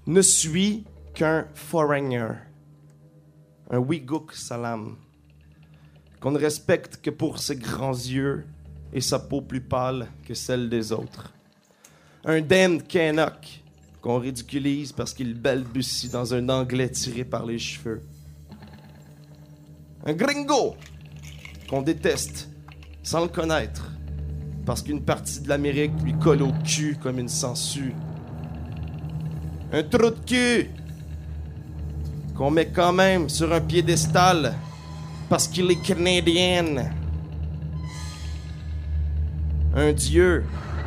Ne suis qu'un foreigner, un Wiguk Salam, qu'on ne respecte que pour ses grands yeux et sa peau plus pâle que celle des autres. Un Dan Kennock, qu'on ridiculise parce qu'il balbutie dans un anglais tiré par les cheveux. Un gringo, qu'on déteste sans le connaître, parce qu'une partie de l'Amérique lui colle au cul comme une sangsue. Un trou de cul, qu'on met quand même sur un piédestal, parce qu'il est canadien. Un dieu,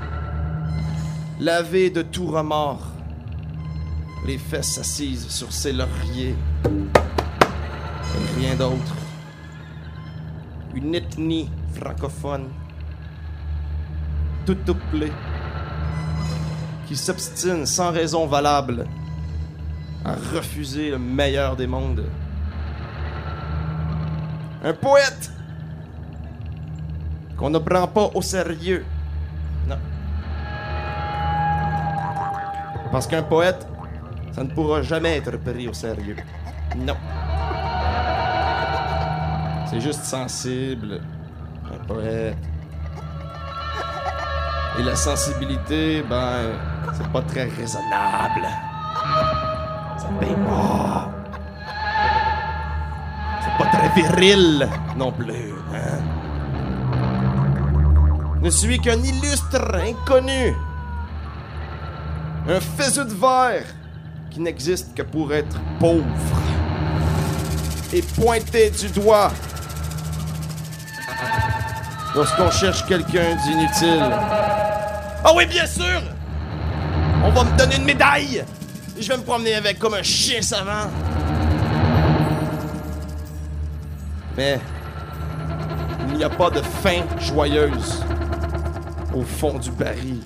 lavé de tout remords, les fesses assises sur ses lauriers, et rien d'autre. Une ethnie francophone, tout peuplée, qui s'obstine sans raison valable à refuser le meilleur des mondes. Un poète qu'on ne prend pas au sérieux. Non. Parce qu'un poète, ça ne pourra jamais être pris au sérieux. Non. C'est juste sensible, un poète. Et la sensibilité, ben, c'est pas très raisonnable. Ça paye pas. C'est pas très viril non plus, hein? Ne suis qu'un illustre inconnu. Un faisceau de verre qui n'existe que pour être pauvre et pointé du doigt lorsqu'on cherche quelqu'un d'inutile. Ah oui, bien sûr! On va me donner une médaille et je vais me promener avec comme un chien savant. Mais il n'y a pas de fin joyeuse au fond du baril.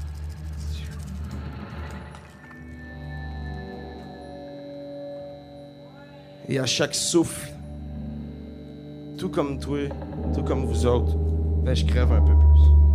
Et à chaque souffle, tout comme toi, tout comme vous autres, ben je crève un peu plus.